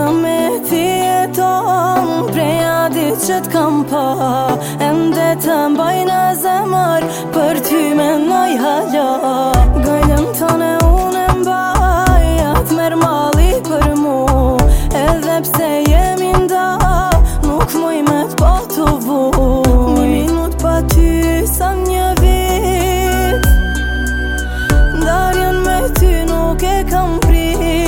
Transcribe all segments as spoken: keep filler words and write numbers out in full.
Në me ti jeton preja di që t'kam pa, ende të mbaj në zemër, për ty menoj hala. Gajlën tëne unë mbaj, atë merë mali për mu, edhe pse jemi nda, nuk muj me t'pa të vuj. Një minut pa ty sa një vit, ndarjen me ty nuk e kam prit.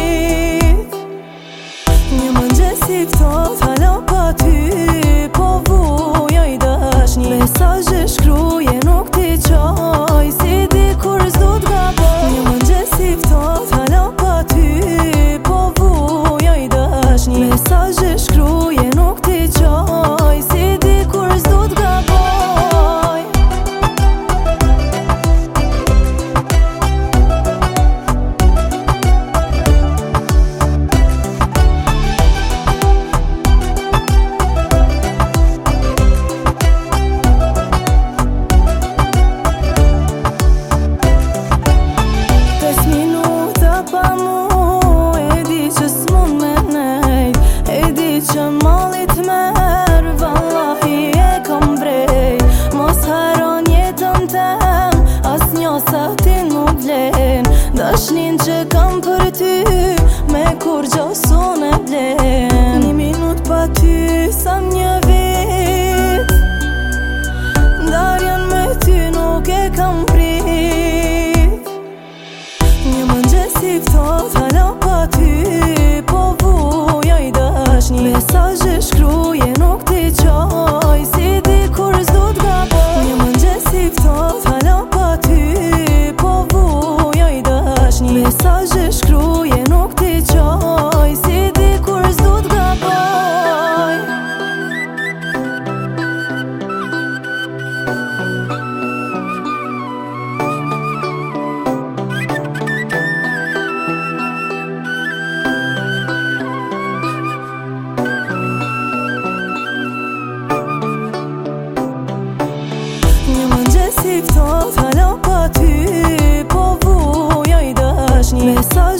Një mëngjes i ftoht hala pa ty, po vujoj dashni. Mesazhe shkruje nuk t'i qoj, si di kur s'do t'gaboj. Një mëngjes i ftoht hala pa ty, po vujoj dashni. Mesazhe shkruje nuk t'i qoj, si di kur s'do t'gaboj. Që malit merë, vallahi e kam vrej. Mos haron jetën tem, as njo sa ti nuk vlen. Dashnin që kam për ty, me kur gjosun e vlen. Një minut pa ty sa një vit, ndarjen me ty nuk e kam prit. Një mëngjes i ftoht hala pa ty, po vujoj dashni. Mesazhe shkruje nuk t'i qoj, si di kur s'do t'gaboj. Një mëngjes i ftoht hala pa ty, po vujoj dashni. Mesazhe shkruje nuk t'i qoj, si di kur s'do t'gaboj. Si ftoht hala pa ty, po vujoj dashni.